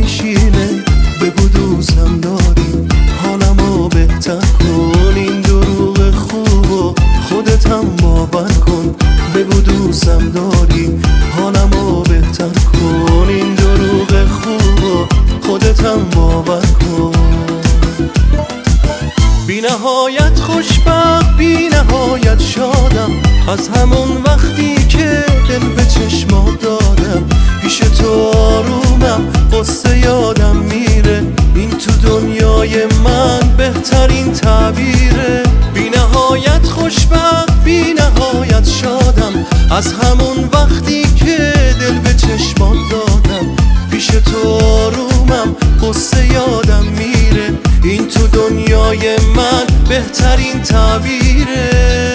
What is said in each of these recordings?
میشینه. بگو دوستم داری حالمو بهتر کن، این دروغ خوبو خودت هم باور کن. بگو دوستم داری حالمو بهتر کن، این دروغ خوبو خودت هم باور کن. بی نهایت خوشبخت بی نهایت شادم، از همون وقتی که دل به چشمات دادم. پیش تو آرومم قصه یادم میره، این تو دنیای من بهترین تعبیره. بی نهایت خوشبخت بی نهایت شادم، از همون وقتی که دل به چشمات دادم. پیش تو آرومم قصه یادم میره، این تو دنیای من بهترین تعبیره.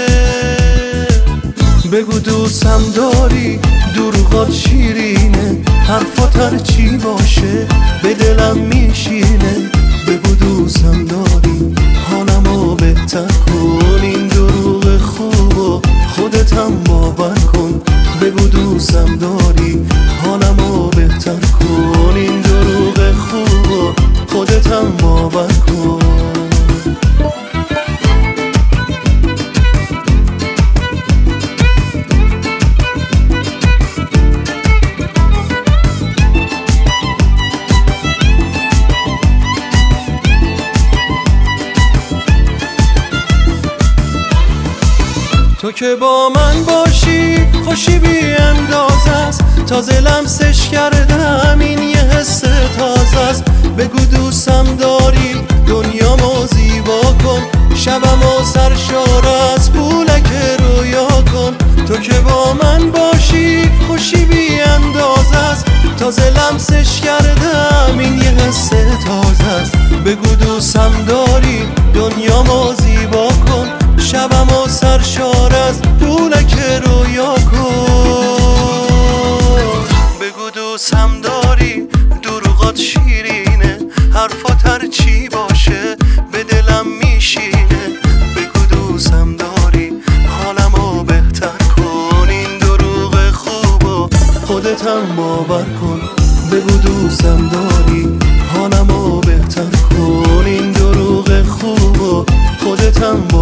بگو دوستم داری دروغات شیرینه، حرفات هر چی باشه به دلم میشینه. بگو دوستم داری حالمو بهتر کن، این دروغ خوبو خودت هم باور کن. بگو دوستم داری حالمو بهتر کن، این دروغ خوبو خودت هم باور کن. تو که با من باشی خوشی بی اندازه است، تازه لمسش کردم این یه حس تازه است. بگو دوستم داری دنیامو زیبا کن، شبمو سرشار از پولک رویا کن. تو که با من باشی خوشی بی اندازه است، تازه لمسش کردم این یه حس تازه است. بگو دوستم داری دنیامو زیبا کن، شبمو سرشار از پولک رویا کن. بگو دوستم داری دروغات شیرینه، حرفات هر چی باشه به دلم میشینه. بگو دوستم داری حالمو بهتر کن، این دروغ خوبو خودت هم باور کن. بگو دوستم داری حالمو بهتر کن، این دروغ خوبو خودت هم